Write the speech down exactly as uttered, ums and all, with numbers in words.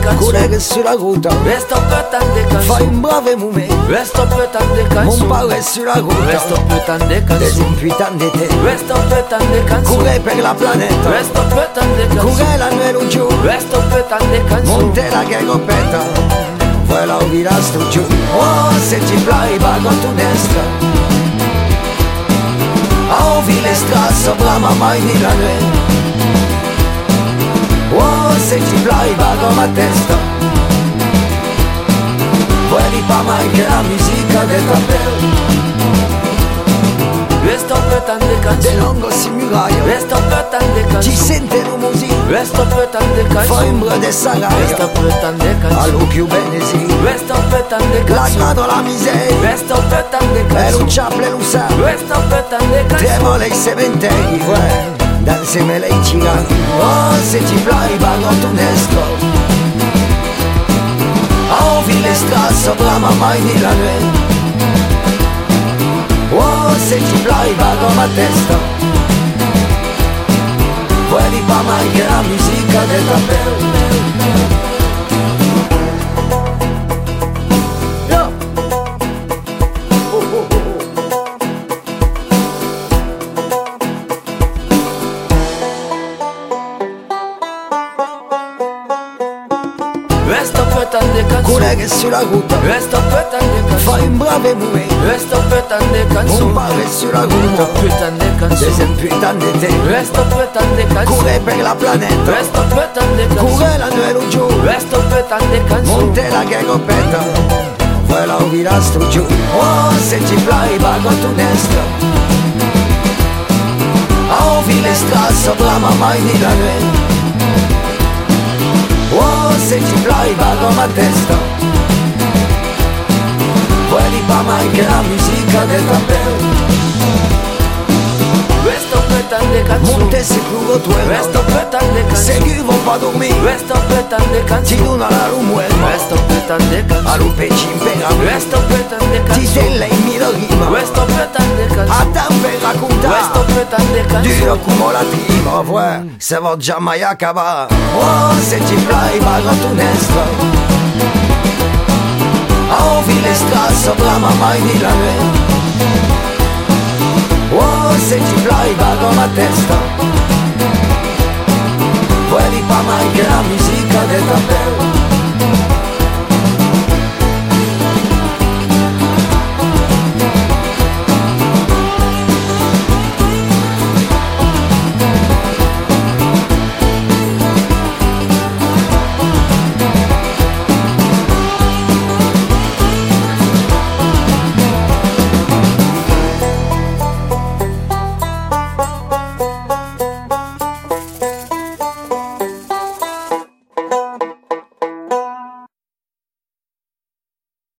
Colleghe sulla ruta, Resto per tante canzoni, fai un bravo momento. resto per tante Mon canzoni, pare sulla ruta, resto per tante canzoni, esempi tante te. resto per tante canzoni, Corre per la planeta, resto per tante canzoni, corre la nero giù. resto per tante canzoni. Monte la che copetta, vuoi la uvira sto giù. Oh, se ti plai va con tu destra. Oh, vile strassa, brama mai di la notte. Oh, se ti plai va con la testa. Vuoi pa mai che la musica del cappello. Resto per tante De canzoni, longo si muraia, resto per tante ci canzoni, sente la musica. resto per tante Fai canzoni, un bro de resto salaria, per tante canzoni, allo più bene sì. resto per tante La canzoni, grado la miseria, resto per tante e lo canzoni, ciaple lo sa. resto per tante canzoni. Tremo lei sementei, uè, danseme lei cigani. Oh, se ti plai va con tu destro. Oh, vile strassa, brama mai di la notte. Oh, se ti plai va con la testa. Vuoi pa mai che la musica del cappello. Resto per tante canzoni, Colleghe sulla ruta, resto per tante canzoni, fai un bravo momento. resto per tante Un canzoni, pare sulla ruta, per tante canzoni, esempio tante te. resto per tante canzoni, Corre per la planeta, resto per tante canzoni, corre la nero giù. resto per tante canzoni. Monte la che copetta, vuoi la uvira sto giù. Oh, se ti plai va con tu destra. Oh, vile strassa, brama mai di la notte. Oh, se ti plai va con la testa. Vuoi pa mai che la musica del cappello. Resto per tante canzoni, Monte sicuro tu e resto per tante canzoni, seguivo pa dormire. resto per tante Ti canzoni, dona la rumuelma, resto per tante canzoni, a lupe ci impera. resto per tante Ti canzoni, tella in mira rima, resto per tante a canzoni, te per raccontare. resto per tante canzoni. Dio cumulativa, vuoi, se va già mai acabare. Oh, se ti plai va con tu destra. Oh, vile strassa, brama mai di la notte. Oh, se ti plai va con la testa. Vuoi pa mai che la musica del cappello.